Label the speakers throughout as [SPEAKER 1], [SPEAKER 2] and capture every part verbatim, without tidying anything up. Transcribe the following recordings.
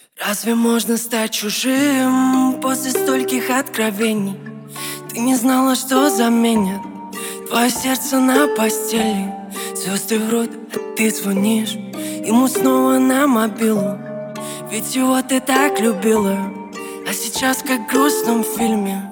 [SPEAKER 1] Разве можно стать чужим после стольких откровений? Ты не знала, что заменят твое сердце на постели. Звезды врут, а ты звонишь ему снова на мобилу. Ведь его ты так любила, а сейчас как в грустном фильме.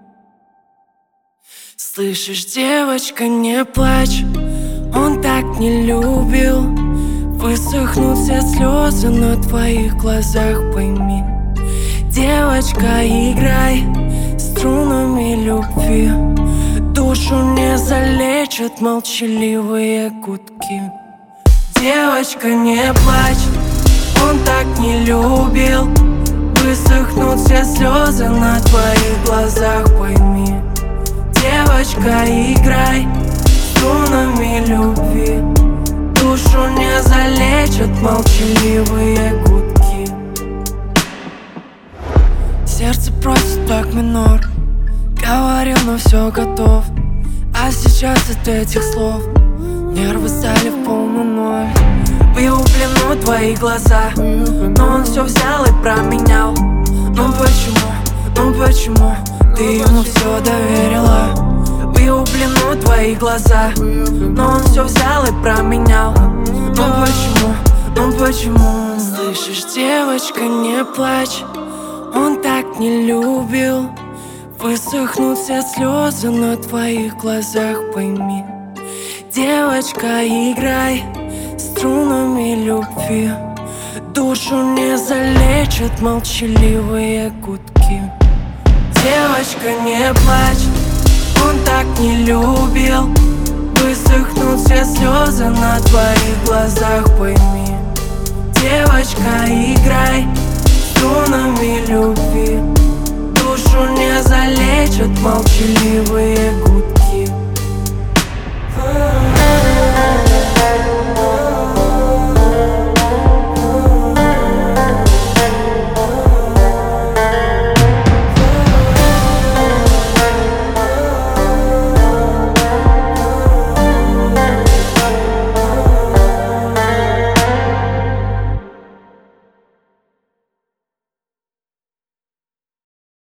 [SPEAKER 1] Слышишь, девочка, не плачь, он так не любил. Высохнут все слезы на твоих глазах, пойми. Девочка, играй струнами любви. Душу не залечат молчаливые гудки. Девочка, не плачь, он так не любил. Высохнут все слезы на твоих глазах, пойми. Девочка, играй струнами любви. Душу не залечат молчаливые гудки. Сердце просит так минор. Говорил, но все готов. А сейчас от этих слов нервы стали в полный ноль. В его плену твои глаза, но он все взял и променял. Ну почему, ну почему ты ему все доверила? В его плену твои глаза, но он все взял и променял. Ну почему, ну почему? Слышишь, девочка, не плачь, он так не любил. Высохнут все слезы на твоих глазах, пойми. Девочка, играй струнами любви. Душу не залечат молчаливые гудки. Девочка, не плачь, он так не любил. Высохнут все слезы на твоих глазах, пойми. Девочка, играй струнами любви. Душу не залечат молчаливые гудки.